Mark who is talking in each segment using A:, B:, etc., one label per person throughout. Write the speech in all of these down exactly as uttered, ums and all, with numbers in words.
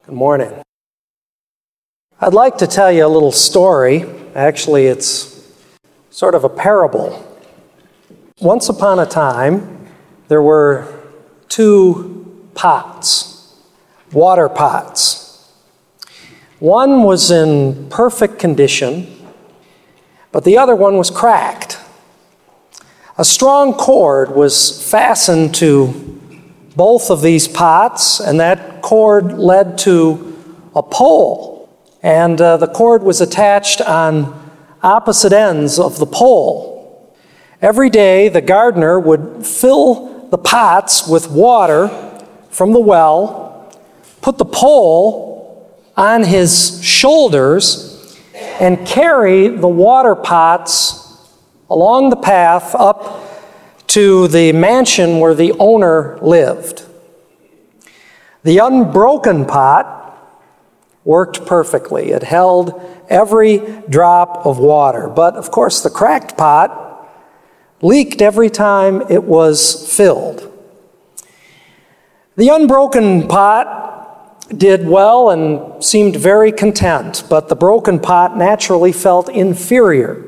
A: Good morning. I'd like to tell you a little story. Actually, it's sort of a parable. Once upon a time, there were two pots, water pots. One was in perfect condition, but the other one was cracked. A strong cord was fastened to both of these pots, and that cord led to a pole. And uh, the cord was attached on opposite ends of the pole. Every day, the gardener would fill the pots with water from the well, put the pole on his shoulders, and carry the water pots along the path up to the mansion where the owner lived. The unbroken pot worked perfectly. It held every drop of water. But of course, the cracked pot leaked every time it was filled. The unbroken pot did well and seemed very content, but the broken pot naturally felt inferior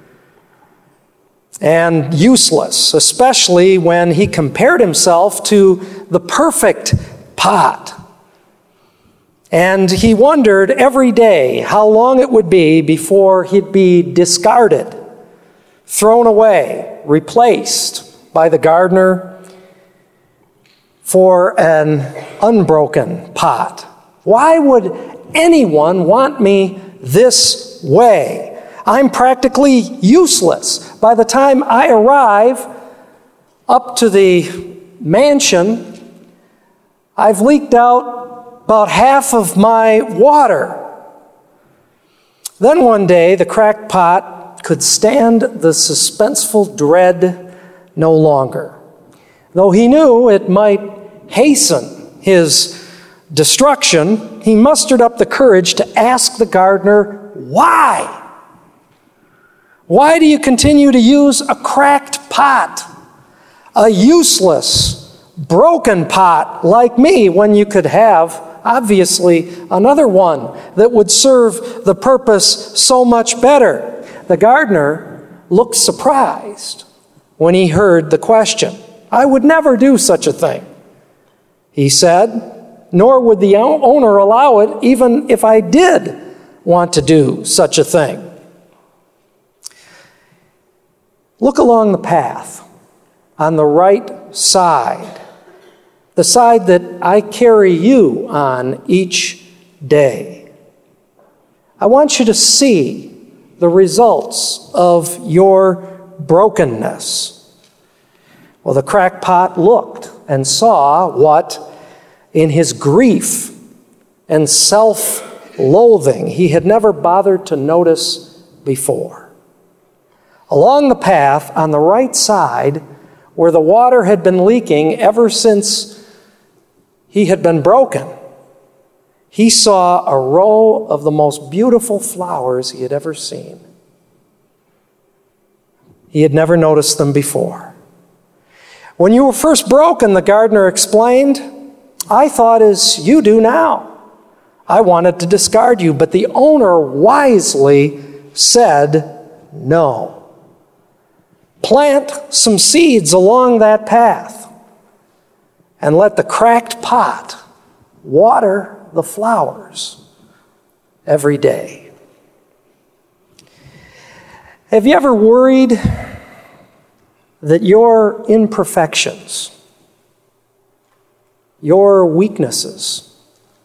A: and useless, especially when he compared himself to the perfect pot. And he wondered every day how long it would be before he'd be discarded, thrown away, replaced by the gardener for an unbroken pot. Why would anyone want me this way? I'm practically useless. By the time I arrive up to the mansion, I've leaked out about half of my water. Then one day, the cracked pot could stand the suspenseful dread no longer. Though he knew it might hasten his destruction, he mustered up the courage to ask the gardener, why? Why do you continue to use a cracked pot, a useless, broken pot like me, when you could have, obviously, another one that would serve the purpose so much better? The gardener looked surprised when he heard the question. I would never do such a thing, he said, nor would the owner allow it even if I did want to do such a thing. Look along the path on the right side, the side that I carry you on each day. I want you to see the results of your brokenness. Well, the cracked pot looked and saw what, in his grief and self-loathing, he had never bothered to notice before. Along the path on the right side, where the water had been leaking ever since he had been broken, he saw a row of the most beautiful flowers he had ever seen. He had never noticed them before. When you were first broken, the gardener explained, I thought as you do now. I wanted to discard you, but the owner wisely said no. Plant some seeds along that path and let the cracked pot water the flowers every day. Have you ever worried that your imperfections, your weaknesses,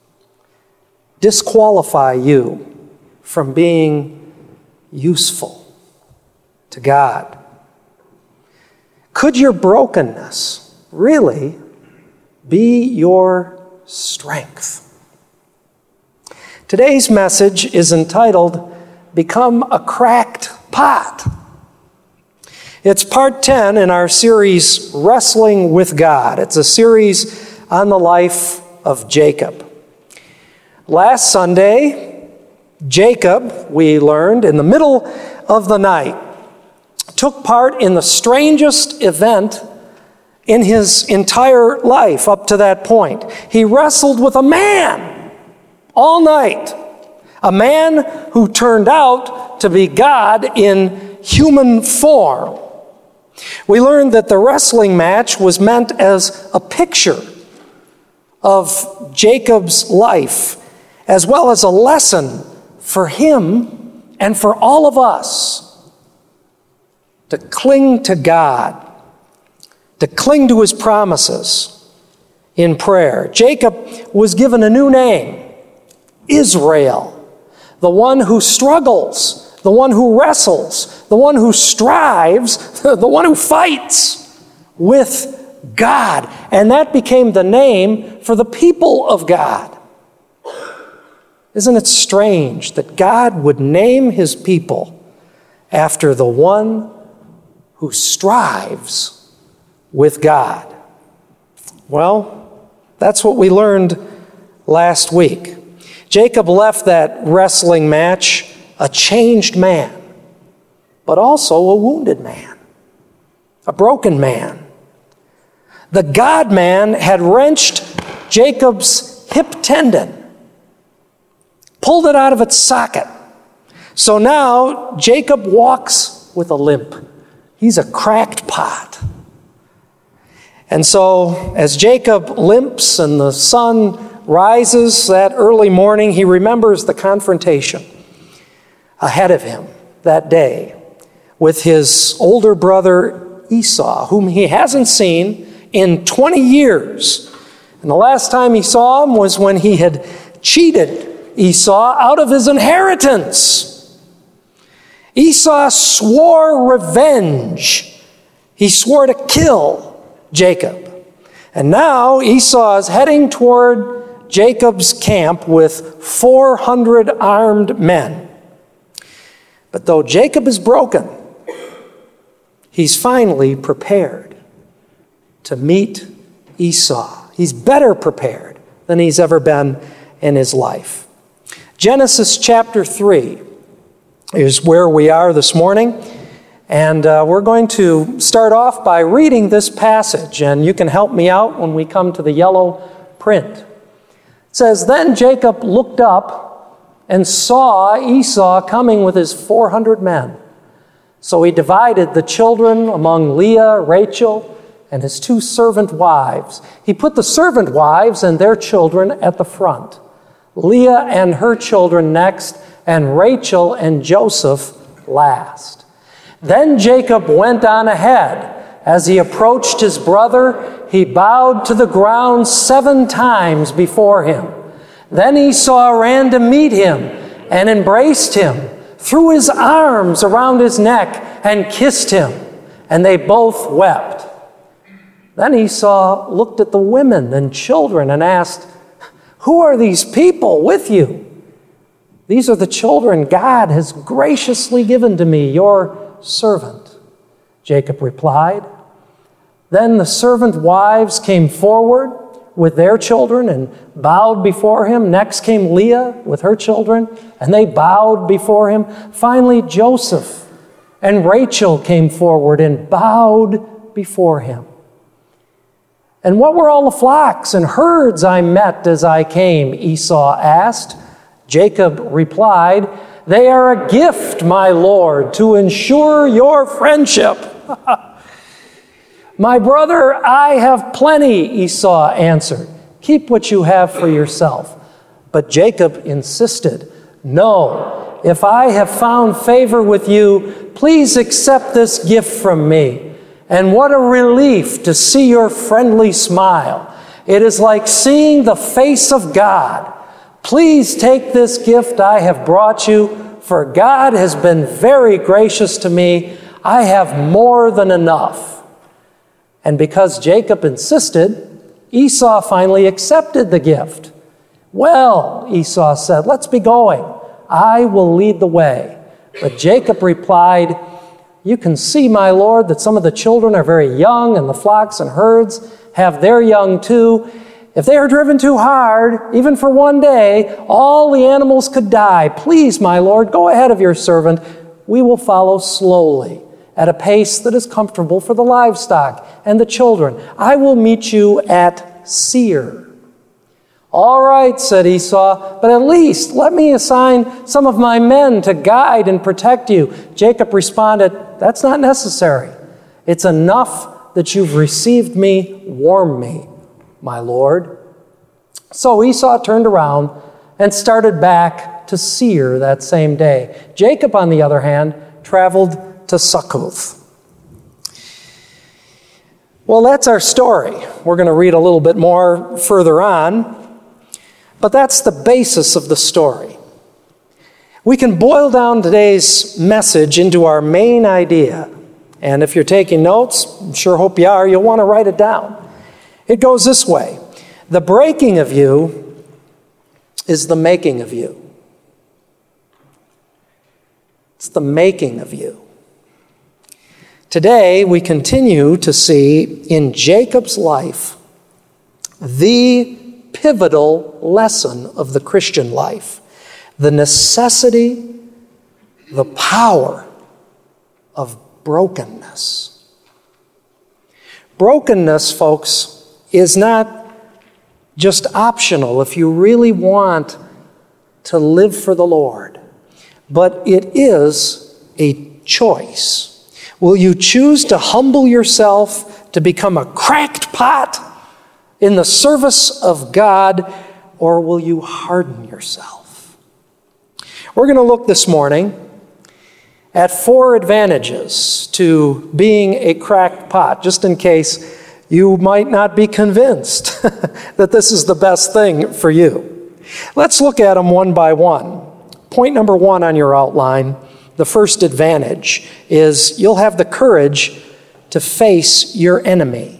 A: disqualify you from being useful to God? Could your brokenness really be your strength? Today's message is entitled, Become a Cracked Pot. It's part ten in our series, Wrestling with God. It's a series on the life of Jacob. Last Sunday, Jacob, we learned, in the middle of the night, took part in the strangest event in his entire life up to that point. He wrestled with a man all night. A man who turned out to be God in human form. We learned that the wrestling match was meant as a picture of Jacob's life, as well as a lesson for him and for all of us to cling to God, to cling to his promises in prayer. Jacob was given a new name, Israel, the one who struggles, the one who wrestles, the one who strives, the one who fights with God. And that became the name for the people of God. Isn't it strange that God would name his people after the one who strives with God? Well, that's what we learned last week. Jacob left that wrestling match a changed man, but also a wounded man, a broken man. The God-man had wrenched Jacob's hip tendon, pulled it out of its socket. So now Jacob walks with a limp. He's a cracked pot. And so as Jacob limps and the sun rises that early morning, he remembers the confrontation ahead of him that day with his older brother Esau, whom he hasn't seen in twenty years. And the last time he saw him was when he had cheated Esau out of his inheritance. Esau swore revenge. He swore to kill Jacob. And now Esau is heading toward Jacob's camp with four hundred armed men. But though Jacob is broken, he's finally prepared to meet Esau. He's better prepared than he's ever been in his life. Genesis chapter three is where we are this morning. And uh, we're going to start off by reading this passage. And you can help me out when we come to the yellow print. It says, "Then Jacob looked up and saw Esau coming with his four hundred men. So he divided the children among Leah, Rachel, and his two servant wives. He put the servant wives and their children at the front, Leah and her children next, and Rachel and Joseph last. Then Jacob went on ahead. As he approached his brother, he bowed to the ground seven times before him. Then Esau ran to meet him and embraced him, threw his arms around his neck and kissed him, and they both wept. Then Esau looked at the women and children and asked, 'Who are these people with you?' 'These are the children God has graciously given to me, your servant,' Jacob replied. Then the servant wives came forward with their children and bowed before him. Next came Leah with her children, and they bowed before him. Finally, Joseph and Rachel came forward and bowed before him. 'And what were all the flocks and herds I met as I came?' Esau asked. Jacob replied, 'They are a gift, my lord, to ensure your friendship.' 'My brother, I have plenty,' Esau answered. 'Keep what you have for yourself.' But Jacob insisted, 'No, if I have found favor with you, please accept this gift from me. And what a relief to see your friendly smile. It is like seeing the face of God. Please take this gift I have brought you, for God has been very gracious to me. I have more than enough.' And because Jacob insisted, Esau finally accepted the gift. 'Well,' Esau said, 'let's be going. I will lead the way.' But Jacob replied, 'You can see, my lord, that some of the children are very young, and the flocks and herds have their young too. If they are driven too hard, even for one day, all the animals could die. Please, my lord, go ahead of your servant. We will follow slowly, at a pace that is comfortable for the livestock and the children. I will meet you at Seir.' All right, said Esau, but at least let me assign some of my men to guide and protect you. Jacob responded, that's not necessary. It's enough that you've received me. Warm me, my lord. So Esau turned around and started back to Seir that same day. Jacob, on the other hand, traveled to Succoth. Well, that's our story. We're going to read a little bit more further on. But that's the basis of the story. We can boil down today's message into our main idea. And if you're taking notes, I'm sure hope you are, you'll want to write it down. It goes this way. The breaking of you is the making of you. It's the making of you. Today, we continue to see in Jacob's life the pivotal lesson of the Christian life, the necessity, the power of brokenness. Brokenness, folks, is not just optional if you really want to live for the Lord, but it is a choice. Will you choose to humble yourself to become a cracked pot in the service of God, or will you harden yourself? We're going to look this morning at four advantages to being a cracked pot, just in case you might not be convinced that this is the best thing for you. Let's look at them one by one. Point number one on your outline, the first advantage is you'll have the courage to face your enemy.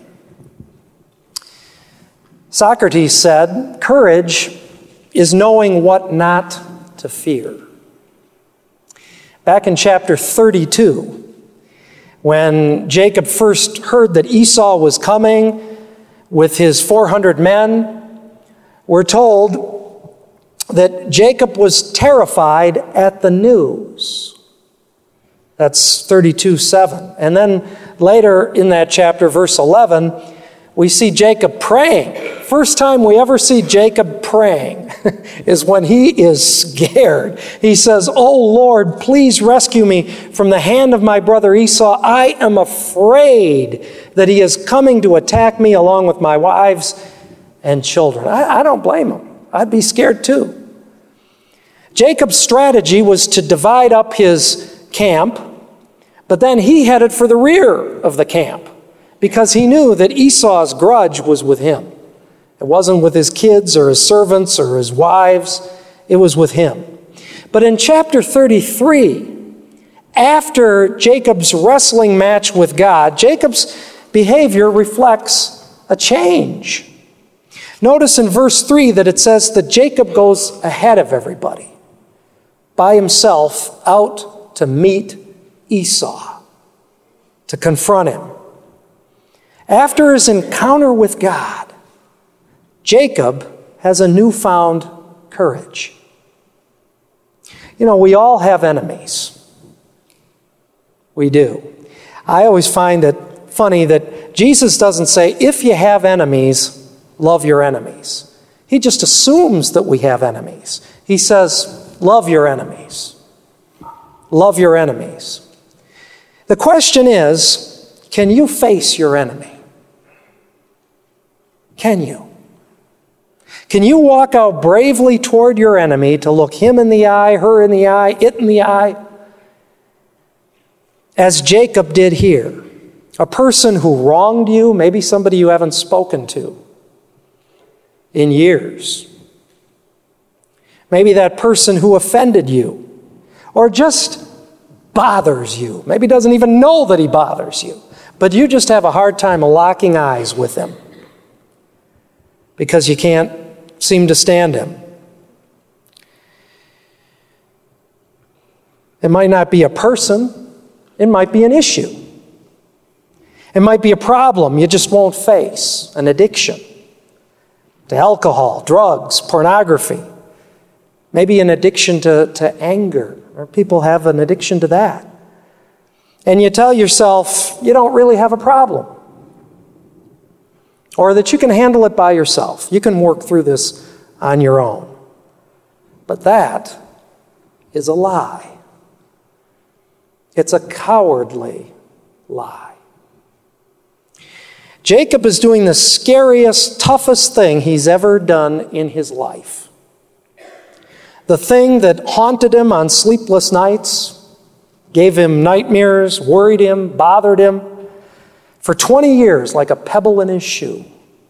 A: Socrates said, courage is knowing what not to fear. Back in chapter thirty-two, when Jacob first heard that Esau was coming with his four hundred men, we're told that Jacob was terrified at the news. That's thirty-two seven. And then later in that chapter, verse eleven, we see Jacob praying. First time we ever see Jacob praying is when he is scared. He says, "Oh Lord, please rescue me from the hand of my brother Esau. I am afraid that he is coming to attack me along with my wives and children." I, I don't blame him. I'd be scared too. Jacob's strategy was to divide up his camp, but then he headed for the rear of the camp because he knew that Esau's grudge was with him. It wasn't with his kids or his servants or his wives. It was with him. But in chapter thirty-three, after Jacob's wrestling match with God, Jacob's behavior reflects a change. Notice in verse three that it says that Jacob goes ahead of everybody by himself out to meet Esau, to confront him. After his encounter with God, Jacob has a newfound courage. You know, we all have enemies. We do. I always find it funny that Jesus doesn't say, if you have enemies, love your enemies. He just assumes that we have enemies. He says, love your enemies. Love your enemies. The question is, can you face your enemy? Can you? Can you walk out bravely toward your enemy to look him in the eye, her in the eye, it in the eye? As Jacob did here, a person who wronged you, maybe somebody you haven't spoken to in years. Maybe that person who offended you or just bothers you. Maybe doesn't even know that he bothers you, but you just have a hard time locking eyes with him because you can't seem to stand him. It might not be a person, it might be an issue. It might be a problem you just won't face, an addiction to alcohol, drugs, pornography. Maybe an addiction to, to anger, or people have an addiction to that. And you tell yourself you don't really have a problem, or that you can handle it by yourself. You can work through this on your own. But that is a lie. It's a cowardly lie. Jacob is doing the scariest, toughest thing he's ever done in his life. The thing that haunted him on sleepless nights, gave him nightmares, worried him, bothered him for twenty years like a pebble in his shoe.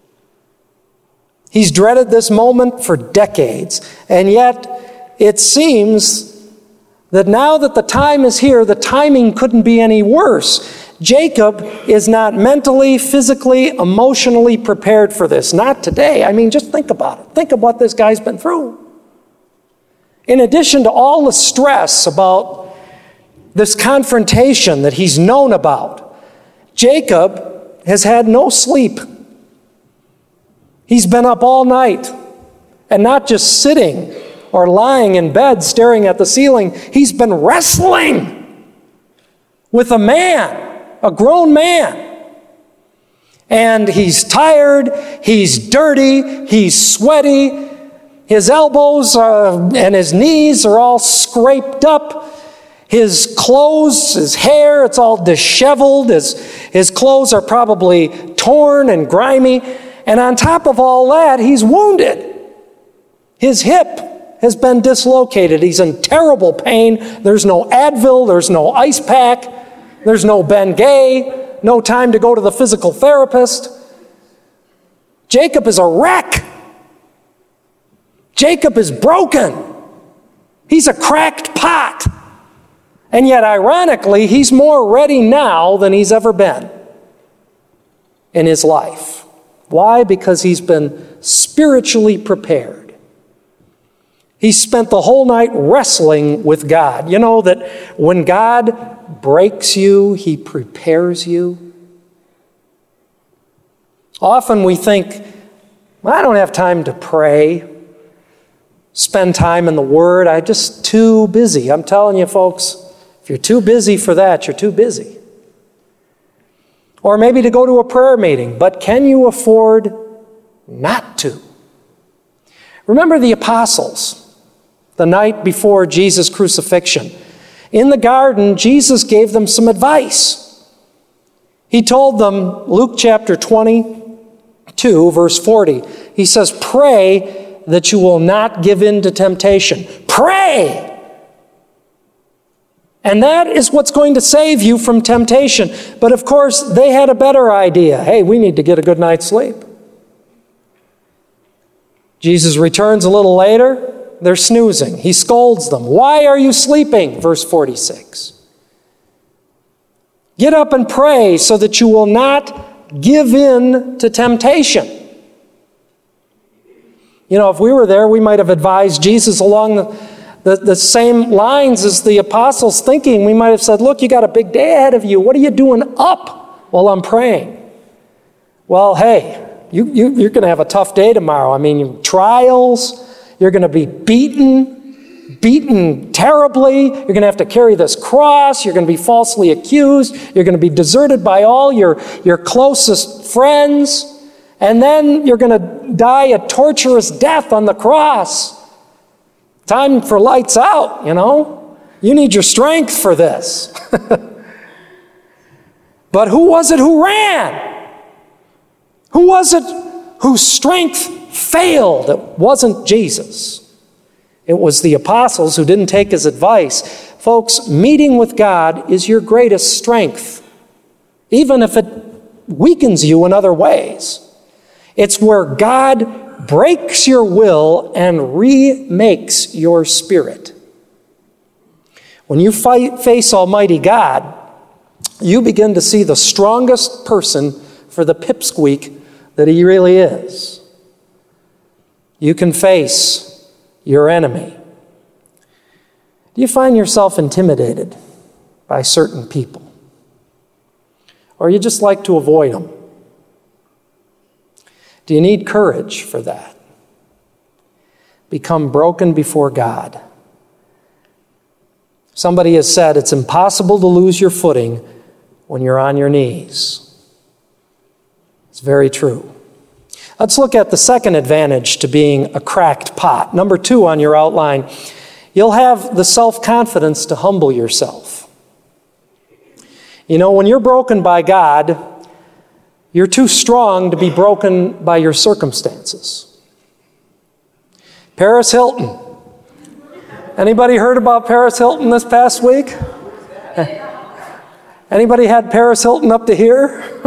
A: He's dreaded this moment for decades, and yet it seems that now that the time is here, the timing couldn't be any worse. Jacob is not mentally, physically, emotionally prepared for this. Not today. I mean, just think about it. Think of what this guy's been through. In addition to all the stress about this confrontation that he's known about, Jacob has had no sleep. He's been up all night, and not just sitting or lying in bed staring at the ceiling. He's been wrestling with a man. A grown man. And he's tired, he's dirty, he's sweaty, his elbows uh, and his knees are all scraped up, his clothes, his hair, it's all disheveled, his, his clothes are probably torn and grimy, and on top of all that, he's wounded. His hip has been dislocated, he's in terrible pain, there's no Advil, there's no ice pack, there's no Bengay, no time to go to the physical therapist. Jacob is a wreck. Jacob is broken. He's a cracked pot. And yet, ironically, he's more ready now than he's ever been in his life. Why? Because he's been spiritually prepared. He spent the whole night wrestling with God. You know that when God breaks you, He prepares you. Often we think, well, I don't have time to pray, spend time in the Word. I'm just too busy. I'm telling you, folks, if you're too busy for that, you're too busy. Or maybe to go to a prayer meeting, but can you afford not to? Remember the apostles. The night before Jesus' crucifixion. In the garden, Jesus gave them some advice. He told them, Luke chapter twenty-two, verse forty, he says, pray that you will not give in to temptation. Pray! And that is what's going to save you from temptation. But of course, they had a better idea. Hey, we need to get a good night's sleep. Jesus returns a little later. They're snoozing. He scolds them. Why are you sleeping? Verse forty-six. Get up and pray so that you will not give in to temptation. You know, if we were there, we might have advised Jesus along the, the, the same lines as the apostles thinking. We might have said, look, you got a big day ahead of you. What are you doing up while I'm praying? Well, hey, you, you, you're going to have a tough day tomorrow. I mean, trials. You're going to be beaten, beaten terribly. You're going to have to carry this cross. You're going to be falsely accused. You're going to be deserted by all your, your closest friends. And then you're going to die a torturous death on the cross. Time for lights out, you know. You need your strength for this. But who was it who ran? Who was it whose strength failed? It wasn't Jesus. It was the apostles who didn't take his advice. Folks, meeting with God is your greatest strength, even if it weakens you in other ways. It's where God breaks your will and remakes your spirit. When you fight, face Almighty God, you begin to see the strongest person for the pipsqueak that he really is. You can face your enemy. Do you find yourself intimidated by certain people? Or you just like to avoid them? Do you need courage for that? Become broken before God. Somebody has said it's impossible to lose your footing when you're on your knees. It's very true. Let's look at the second advantage to being a cracked pot. Number two on your outline, you'll have the self-confidence to humble yourself. You know, when you're broken by God, you're too strong to be broken by your circumstances. Paris Hilton. Anybody heard about Paris Hilton this past week? Anybody had Paris Hilton up to here?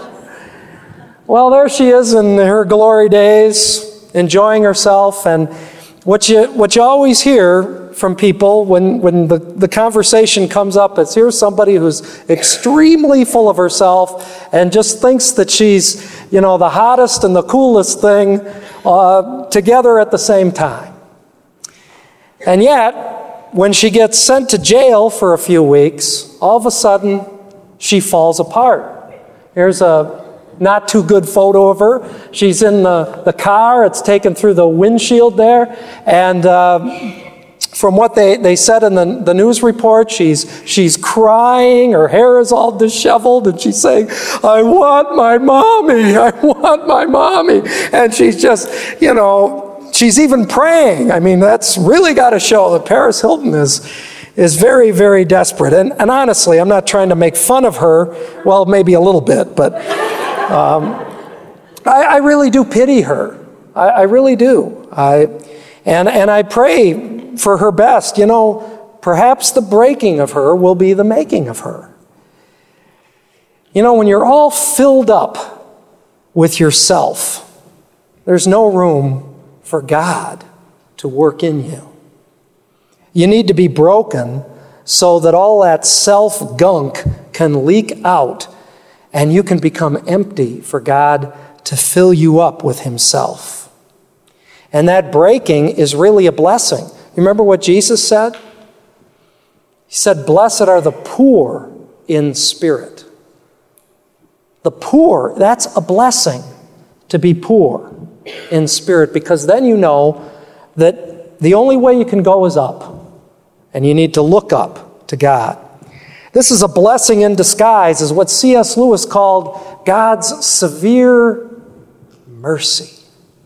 A: Well, there she is in her glory days, enjoying herself. And what you what you always hear from people when, when the, the conversation comes up is, here's somebody who's extremely full of herself and just thinks that she's, you know, the hottest and the coolest thing uh, together at the same time. And yet, when she gets sent to jail for a few weeks, all of a sudden, she falls apart. Here's a not too good photo of her. She's in the, the car. It's taken through the windshield there. And uh, from what they, they said in the, the news report, she's, she's crying. Her hair is all disheveled. And she's saying, I want my mommy. I want my mommy. And she's just, you know, she's even praying. I mean, that's really got to show that Paris Hilton is is very, very desperate. And, and honestly, I'm not trying to make fun of her. Well, maybe a little bit, but um, I, I really do pity her. I, I really do. I, and, and I pray for her best. You know, perhaps the breaking of her will be the making of her. You know, when you're all filled up with yourself, there's no room for God to work in you. You need to be broken so that all that self-gunk can leak out and you can become empty for God to fill you up with Himself. And that breaking is really a blessing. You remember what Jesus said? He said, blessed are the poor in spirit. The poor, that's a blessing to be poor in spirit, because then you know that the only way you can go is up. And you need to look up to God. This is a blessing in disguise, is what C S Lewis called God's severe mercy.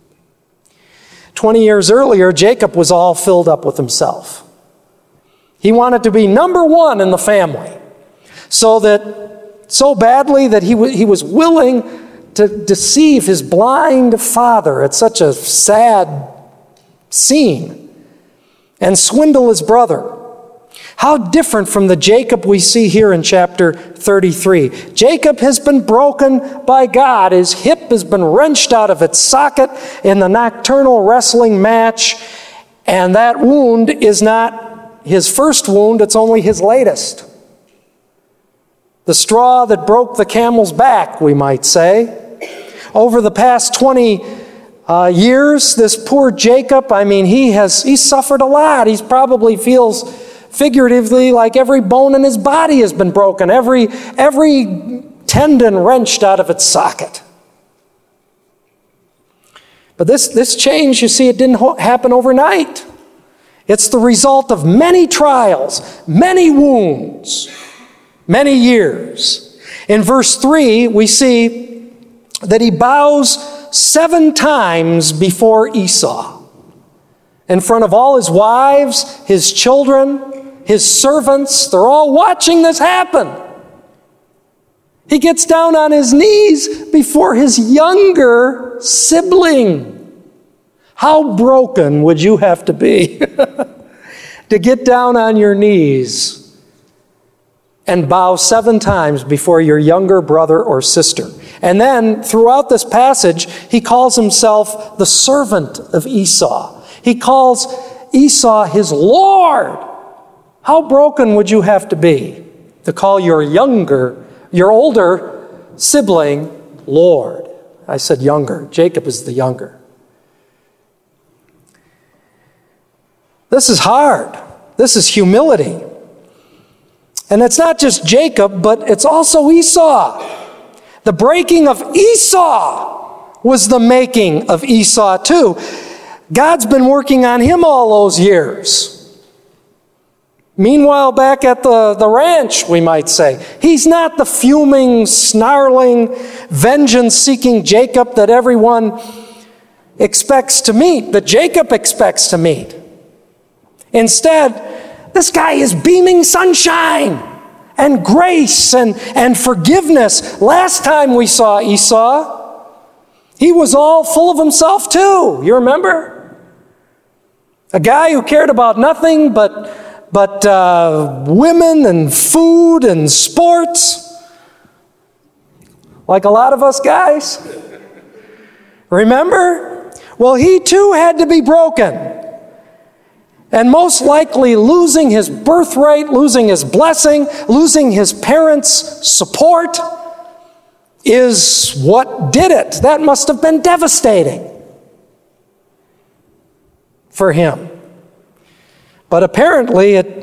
A: Twenty years earlier, Jacob was all filled up with himself. He wanted to be number one in the family, so that so badly that he, w- he was willing to deceive his blind father at such a sad scene and swindle his brother. How different from the Jacob we see here in chapter thirty-three. Jacob has been broken by God. His hip has been wrenched out of its socket in the nocturnal wrestling match, and that wound is not his first wound, it's only his latest. The straw that broke the camel's back, we might say. Over the past twenty Uh, years, this poor Jacob, I mean, he has he suffered a lot. He probably feels figuratively like every bone in his body has been broken, every, every tendon wrenched out of its socket. But this, this change, you see, it didn't ho- happen overnight. It's the result of many trials, many wounds, many years. In verse three, we see that he bows seven times before Esau, in front of all his wives, his children, his servants. They're all watching this happen. He gets down on his knees before his younger sibling. How broken would you have to be to get down on your knees and bow seven times before your younger brother or sister? And then, throughout this passage, he calls himself the servant of Esau. He calls Esau his Lord. How broken would you have to be to call your younger, your older sibling Lord? I said younger. Jacob is the younger. This is hard. This is humility. And it's not just Jacob, but it's also Esau. The breaking of Esau was the making of Esau too. God's been working on him all those years. Meanwhile, back at the, the ranch, we might say, he's not the fuming, snarling, vengeance-seeking Jacob that everyone expects to meet, that Jacob expects to meet. Instead, this guy is beaming sunshine and grace and, and forgiveness. Last time we saw Esau, he was all full of himself too. You remember? A guy who cared about nothing but But uh, women and food and sports, like a lot of us guys. Remember? Well, he too had to be broken. And most likely losing his birthright, losing his blessing, losing his parents' support is what did it. That must have been devastating for him. But apparently it,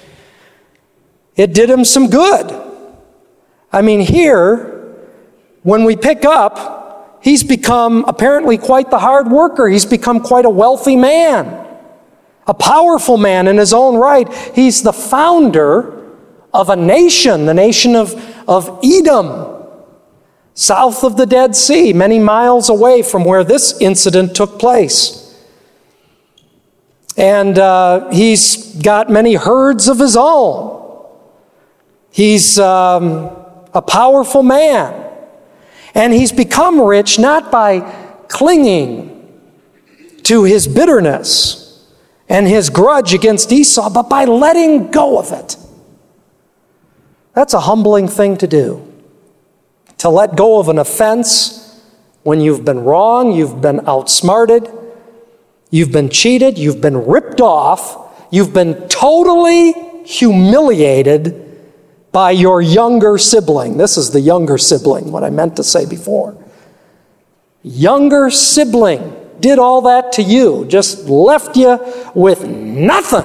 A: it did him some good. I mean, here, when we pick up, he's become apparently quite the hard worker. He's become quite a wealthy man, a powerful man in his own right. He's the founder of a nation, the nation of, of Edom, south of the Dead Sea, many miles away from where this incident took place. And uh, he's got many herds of his own. He's um, a powerful man. And he's become rich not by clinging to his bitterness and his grudge against Esau, but by letting go of it. That's a humbling thing to do. To let go of an offense when you've been wrong, you've been outsmarted, you've been cheated, you've been ripped off, you've been totally humiliated by your younger sibling. This is the younger sibling, what I meant to say before. Younger sibling did all that to you, just left you with nothing.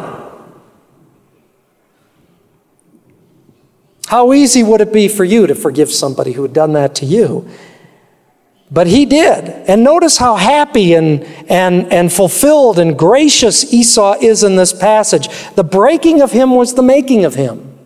A: How easy would it be for you to forgive somebody who had done that to you? But he did. And notice how happy and, and, and fulfilled and gracious Esau is in this passage. The breaking of him was the making of him.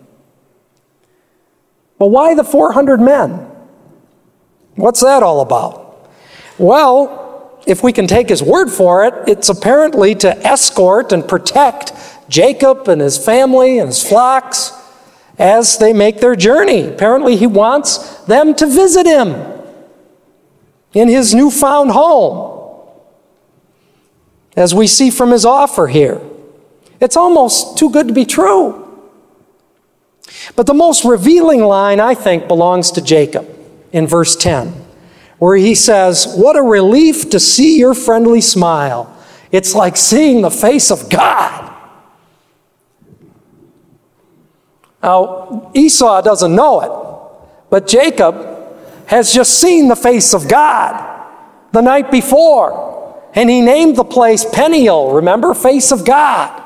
A: But why the four hundred men? What's that all about? Well, if we can take his word for it, it's apparently to escort and protect Jacob and his family and his flocks as they make their journey. Apparently he wants them to visit him in his newfound home, as we see from his offer here. It's almost too good to be true. But the most revealing line, I think, belongs to Jacob in verse ten, where he says, "What a relief to see your friendly smile. It's like seeing the face of God." Now, Esau doesn't know it, but Jacob has just seen the face of God the night before. And he named the place Peniel, remember? Face of God.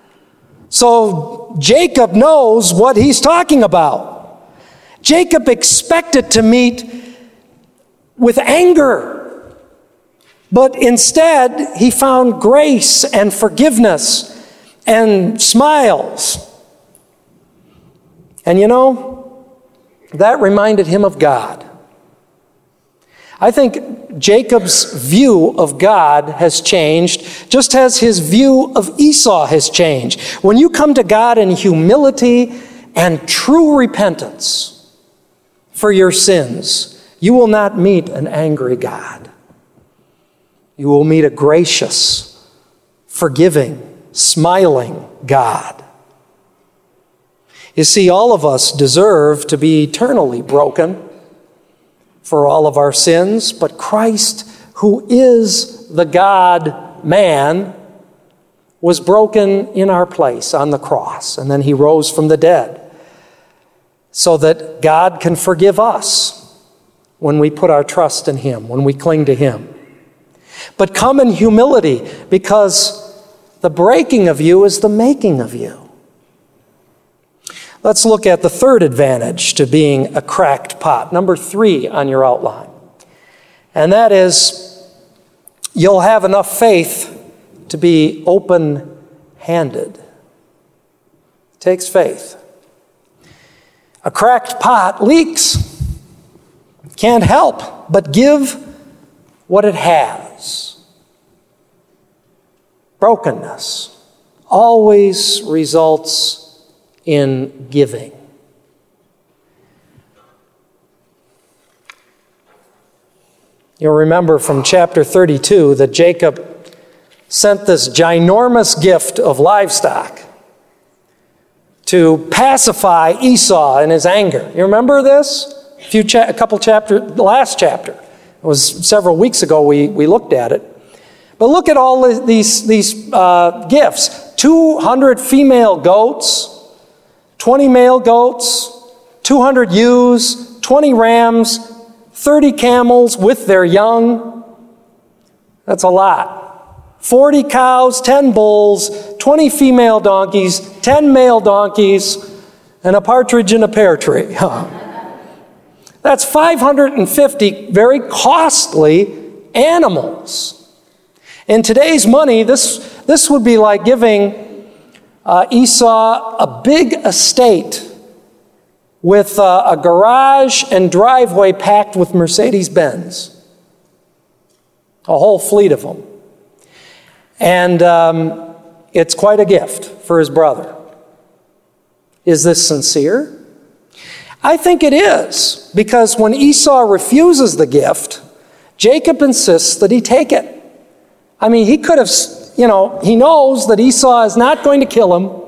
A: So Jacob knows what he's talking about. Jacob expected to meet with anger, but instead he found grace and forgiveness and smiles. And you know, that reminded him of God. I think Jacob's view of God has changed, just as his view of Esau has changed. When you come to God in humility and true repentance for your sins, you will not meet an angry God. You will meet a gracious, forgiving, smiling God. You see, all of us deserve to be eternally broken for all of our sins, but Christ, who is the God-man, was broken in our place on the cross, and then he rose from the dead so that God can forgive us when we put our trust in him, when we cling to him. But come in humility, because the breaking of you is the making of you. Let's look at the third advantage to being a cracked pot, number three on your outline. And that is, you'll have enough faith to be open-handed. takes faith. A cracked pot leaks. Can't help but give what it has. Brokenness always results in giving. You'll remember from chapter thirty-two that Jacob sent this ginormous gift of livestock to pacify Esau in his anger. You remember this? A few, cha- a couple chapter, the last chapter. It was several weeks ago we, we looked at it. But look at all these, these uh, gifts. two hundred female goats, twenty male goats, two hundred ewes, twenty rams, thirty camels with their young. That's a lot. forty cows, ten bulls, twenty female donkeys, ten male donkeys, and a partridge in a pear tree. That's five hundred fifty very costly animals. In today's money, this, this would be like giving uh, Esau a big estate with uh, a garage and driveway packed with Mercedes-Benz. A whole fleet of them. And um, it's quite a gift for his brother. Is this sincere? I think it is, because when Esau refuses the gift, Jacob insists that he take it. I mean, he could have, you know, he knows that Esau is not going to kill him.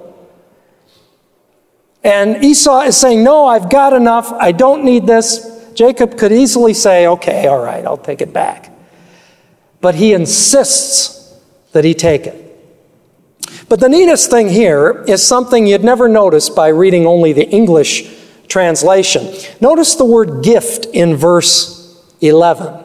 A: And Esau is saying, no, I've got enough. I don't need this. Jacob could easily say, okay, all right, I'll take it back. But he insists that he take it. But the neatest thing here is something you'd never notice by reading only the English translation. Notice the word gift in verse eleven.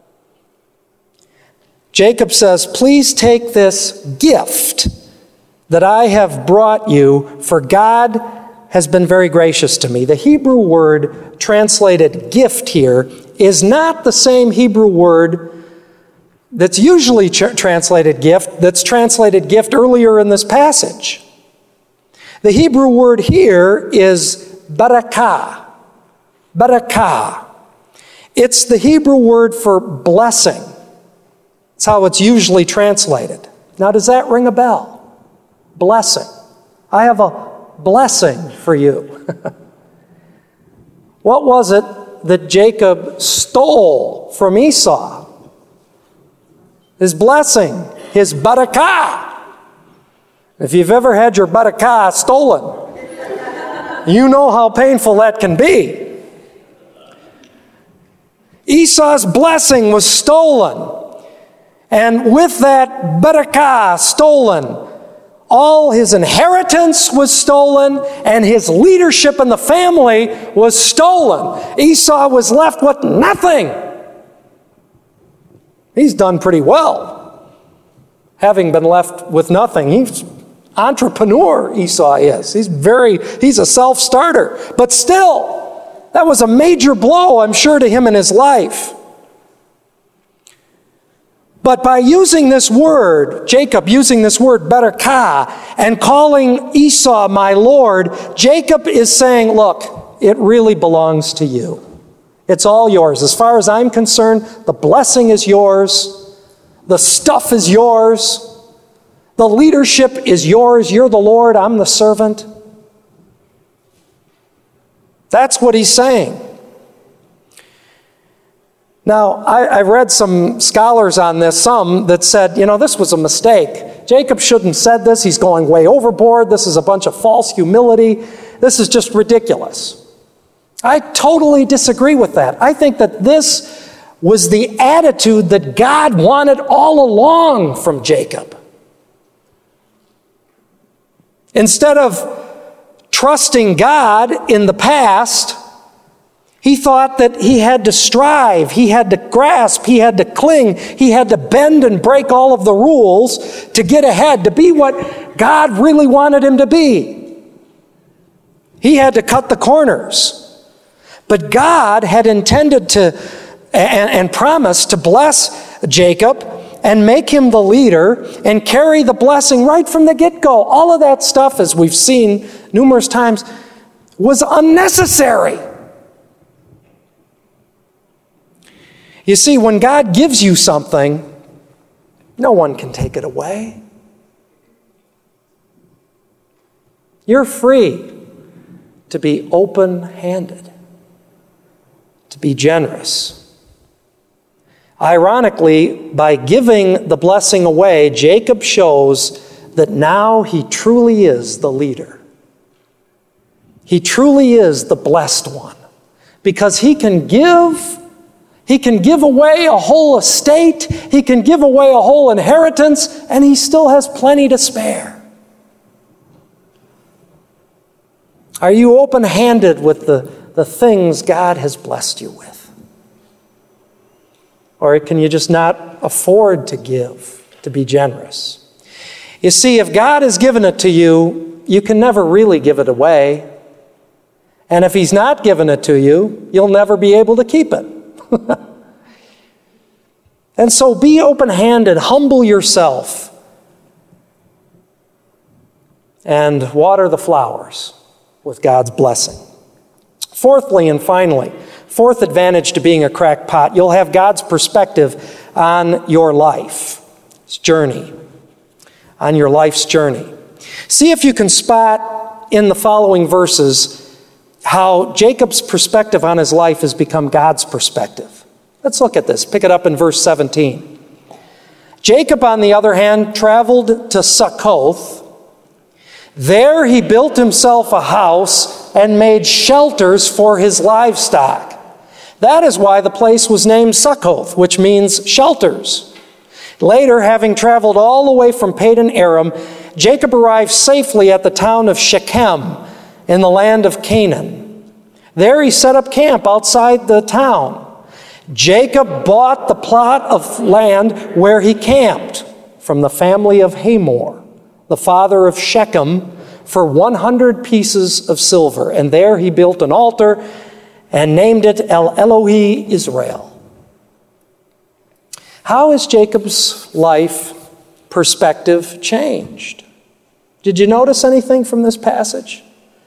A: Jacob says, please take this gift that I have brought you, for God has been very gracious to me. The Hebrew word translated gift here is not the same Hebrew word that's usually tra- translated gift, that's translated gift earlier in this passage. The Hebrew word here is barakah. Barakah. It's the Hebrew word for blessing. That's how it's usually translated. Now, does that ring a bell? Blessing. I have a blessing for you. What was it that Jacob stole from Esau? His blessing, his barakah. If you've ever had your barakah stolen, you know how painful that can be. Esau's blessing was stolen. And with that barakah stolen, all his inheritance was stolen, and his leadership in the family was stolen. Esau was left with nothing. He's done pretty well, having been left with nothing. He's entrepreneur, Esau is. He's very, he's a self-starter. But still, that was a major blow, I'm sure, to him in his life. But by using this word, Jacob using this word barakah, and calling Esau my Lord, Jacob is saying, look, it really belongs to you. It's all yours. As far as I'm concerned, the blessing is yours. The stuff is yours. The leadership is yours. You're the Lord. I'm the servant. That's what he's saying. Now, I, I read some scholars on this, some that said, you know, this was a mistake. Jacob shouldn't have said this. He's going way overboard. This is a bunch of false humility. This is just ridiculous. I totally disagree with that. I think that this was the attitude that God wanted all along from Jacob. Instead of trusting God in the past, he thought that he had to strive, he had to grasp, he had to cling, he had to bend and break all of the rules to get ahead, to be what God really wanted him to be. He had to cut the corners. But God had intended to and, and promised to bless Jacob and make him the leader and carry the blessing right from the get-go. All of that stuff, as we've seen numerous times, was unnecessary. You see, when God gives you something, no one can take it away. You're free to be open-handed, to be generous. Ironically, by giving the blessing away, Jacob shows that now he truly is the leader. He truly is the blessed one, because he can give, he can give away a whole estate, he can give away a whole inheritance, and he still has plenty to spare. Are you open-handed with the, the things God has blessed you with? Or can you just not afford to give, to be generous? You see, if God has given it to you, you can never really give it away. And if he's not given it to you, you'll never be able to keep it. And so be open-handed, humble yourself, and water the flowers with God's blessing. Fourthly and finally, fourth advantage to being a crackpot, you'll have God's perspective on your life's journey, on your life's journey. See if you can spot in the following verses how Jacob's perspective on his life has become God's perspective. Let's look at this. Pick it up in verse seventeen. Jacob, on the other hand, traveled to Succoth. There he built himself a house and made shelters for his livestock. That is why the place was named Succoth, which means shelters. Later, having traveled all the way from Padan Aram, Jacob arrived safely at the town of Shechem in the land of Canaan. There he set up camp outside the town. Jacob bought the plot of land where he camped from the family of Hamor, the father of Shechem, for one hundred pieces of silver. And there he built an altar and named it El Elohe Israel. How has Jacob's life perspective changed? Did you notice anything from this passage?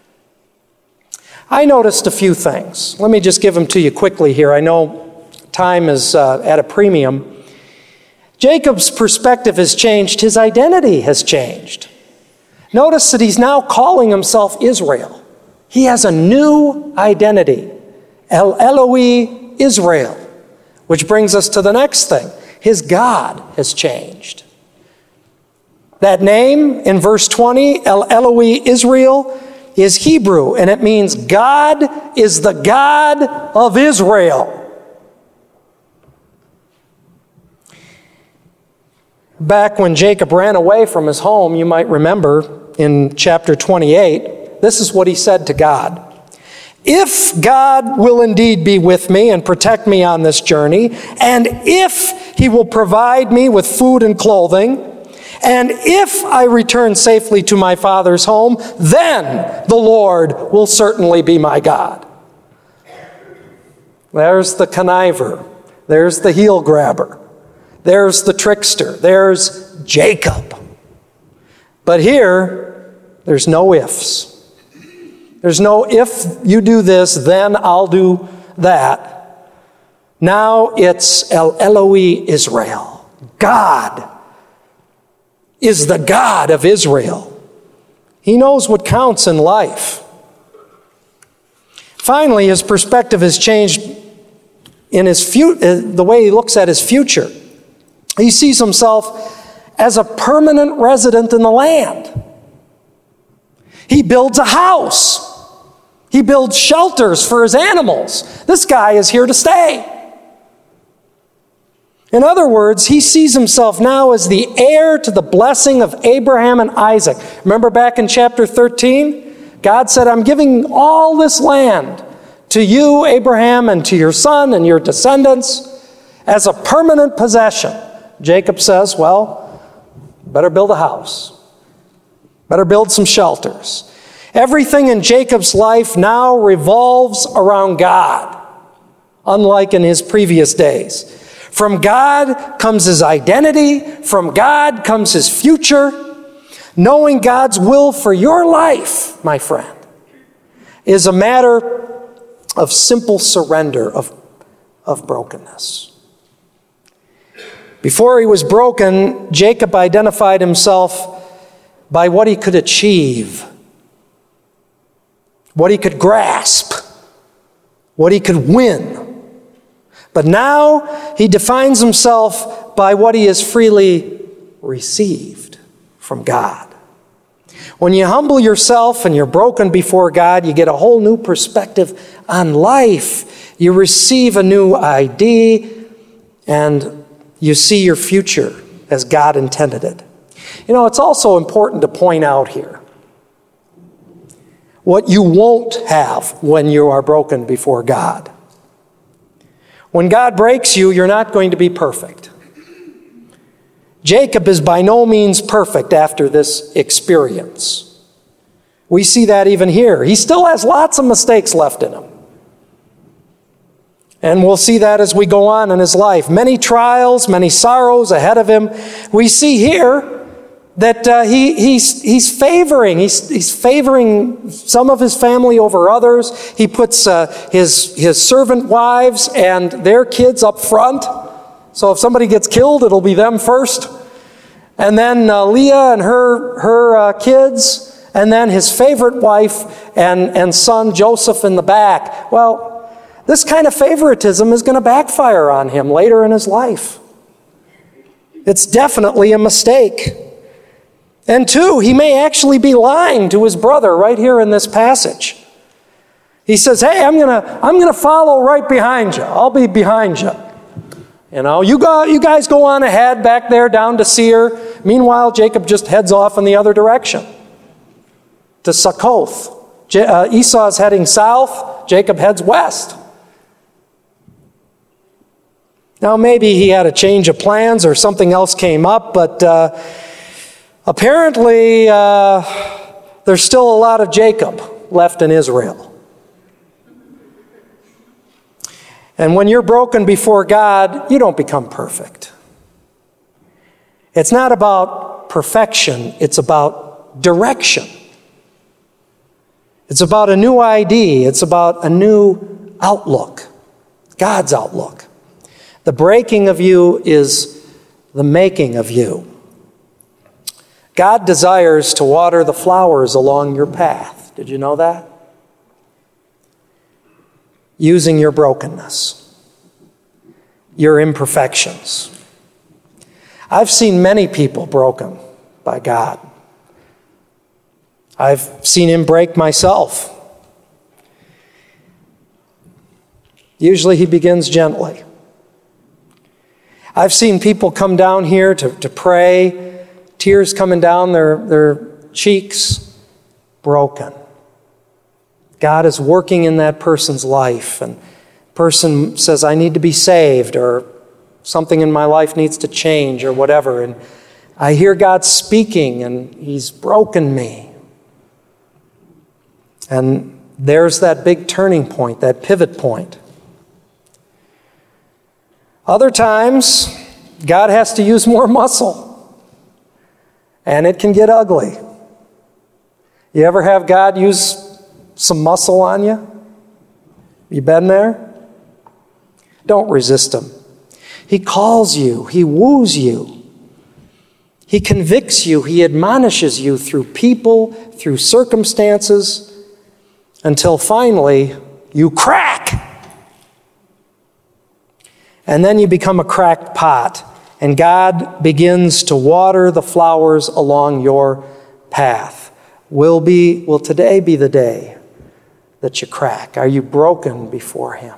A: I noticed a few things. Let me just give them to you quickly here. I know time is uh, at a premium. Jacob's perspective has changed. His identity has changed. Notice that he's now calling himself Israel. He has a new identity. El Elohe Israel. Which brings us to the next thing. His God has changed. That name in verse twenty, El Elohe Israel, is Hebrew, and it means God is the God of Israel. Back when Jacob ran away from his home, you might remember in chapter twenty-eight, this is what he said to God. If God will indeed be with me and protect me on this journey, and if he will provide me with food and clothing, and if I return safely to my father's home, then the Lord will certainly be my God. There's the conniver. There's the heel grabber. There's the trickster. There's Jacob. But here, there's no ifs. There's no if you do this, then I'll do that. Now it's El Elohe Israel. God is the God of Israel. He knows what counts in life. Finally, his perspective has changed in his fu- the way he looks at his future. He sees himself as a permanent resident in the land. He builds a house. He builds shelters for his animals. This guy is here to stay. In other words, he sees himself now as the heir to the blessing of Abraham and Isaac. Remember back in chapter thirteen? God said, I'm giving all this land to you, Abraham, and to your son and your descendants as a permanent possession. Jacob says, well, better build a house. Better build some shelters. Everything in Jacob's life now revolves around God, unlike in his previous days. From God comes his identity. From God comes his future. Knowing God's will for your life, my friend, is a matter of simple surrender, of, of brokenness. Before he was broken, Jacob identified himself by what he could achieve, what he could grasp, what he could win. But now he defines himself by what he has freely received from God. When you humble yourself and you're broken before God, you get a whole new perspective on life. You receive a new I D, and you see your future as God intended it. You know, it's also important to point out here what you won't have when you are broken before God. When God breaks you, you're not going to be perfect. Jacob is by no means perfect after this experience. We see that even here. He still has lots of mistakes left in him. And we'll see that as we go on in his life. Many trials, many sorrows ahead of him. We see here that uh, he, he's, he's favoring, he's, he's favoring some of his family over others. He puts uh, his, his servant wives and their kids up front. So if somebody gets killed, it'll be them first. And then uh, Leah and her, her uh, kids, and then his favorite wife and, and son Joseph in the back. Well, this kind of favoritism is going to backfire on him later in his life. It's definitely a mistake. And two, he may actually be lying to his brother right here in this passage. He says, hey, I'm going to I'm going to follow right behind you. I'll be behind you. You know, you go, you guys go on ahead back there down to Seir. Meanwhile, Jacob just heads off in the other direction to Succoth. Je- uh, Esau's heading south. Jacob heads west. Now, maybe he had a change of plans or something else came up, but uh, apparently uh, there's still a lot of Jacob left in Israel. And when you're broken before God, you don't become perfect. It's not about perfection, it's about direction. It's about a new I D, it's about a new outlook, God's outlook. The breaking of you is the making of you. God desires to water the flowers along your path. Did you know that? Using your brokenness, your imperfections. I've seen many people broken by God. I've seen him break myself. Usually he begins gently. I've seen people come down here to, to pray, tears coming down their, their cheeks, broken. God is working in that person's life, and the person says, I need to be saved, or something in my life needs to change, or whatever. And I hear God speaking, and he's broken me. And there's that big turning point, that pivot point. Other times, God has to use more muscle, and it can get ugly. You ever have God use some muscle on you? You been there? Don't resist him. He calls you. He woos you. He convicts you. He admonishes you through people, through circumstances, until finally you crack. And then you become a cracked pot, and God begins to water the flowers along your path. Will be, will today be the day that you crack? Are you broken before him?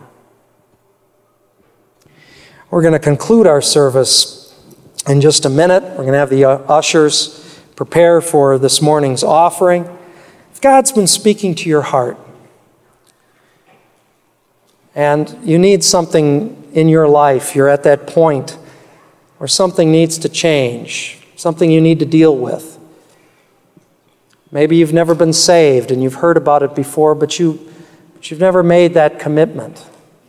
A: We're going to conclude our service in just a minute. We're going to have the ushers prepare for this morning's offering. If God's been speaking to your heart, and you need something in your life, you're at that point where something needs to change, something you need to deal with. Maybe you've never been saved and you've heard about it before, but, you, but you've never made that commitment.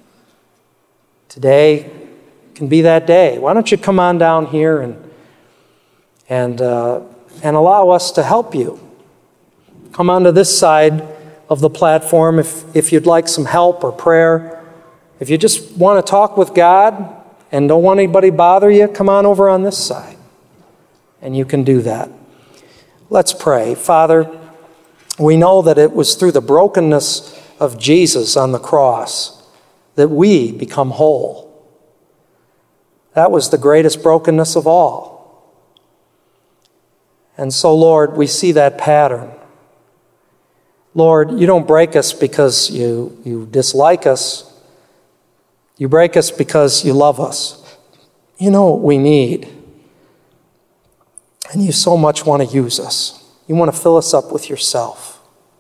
A: Today can be that day. Why don't you come on down here and, and uh, and allow us to help you. Come onto this side of the platform if, if you'd like some help or prayer. If you just want to talk with God and don't want anybody to bother you, come on over on this side. And you can do that. Let's pray. Father, we know that it was through the brokenness of Jesus on the cross that we become whole. That was the greatest brokenness of all. And so, Lord, we see that pattern. Lord, you don't break us because you, you dislike us. You break us because you love us. You know what we need. And you so much want to use us. You want to fill us up with yourself.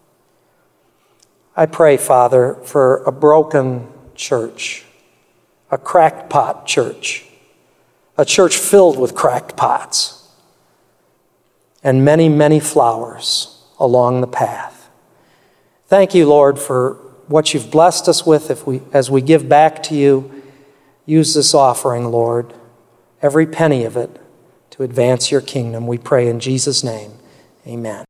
A: I pray, Father, for a broken church, a crackpot church, a church filled with cracked pots, and many, many flowers along the path. Thank you, Lord, for what you've blessed us with. If we, as we give back to you, use this offering, Lord, every penny of it, to advance your kingdom. We pray in Jesus' name. Amen.